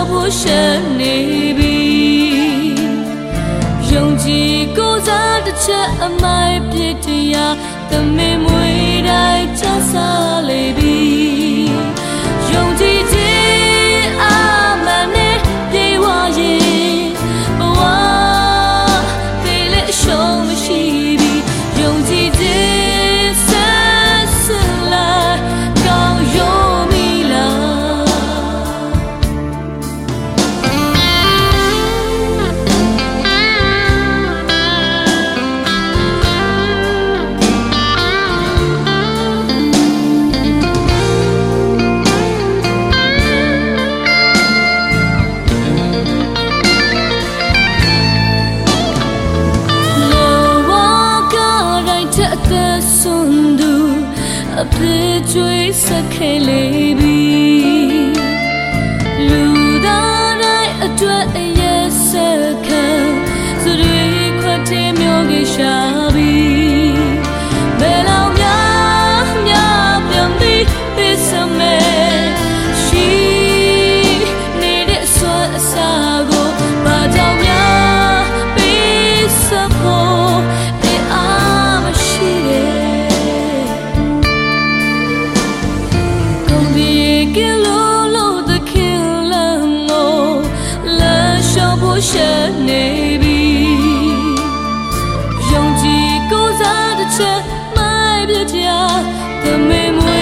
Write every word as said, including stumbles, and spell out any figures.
笑不是你比，用几个字的这买别的呀，的没没来加萨雷比，用几句阿曼的对话也不忘对了手没西比，用几句三四来高有米了。အဖေကျွေးဆက်ခဲလေးပြီလူသားတိုင်းအတွက်အရက်ဆက်ခံသူတွေခွတ်တင်မျိုးကြီးရှာပြီဘယ်လောက်များများပြန်ပြီးပေးစမဲရှိနေတဲ့ဆွမ်းအစာကိုဘာကြောင့်များပေးစဖို့အအားမရှိတဲ့是你比，用几个字的这买别家的美美。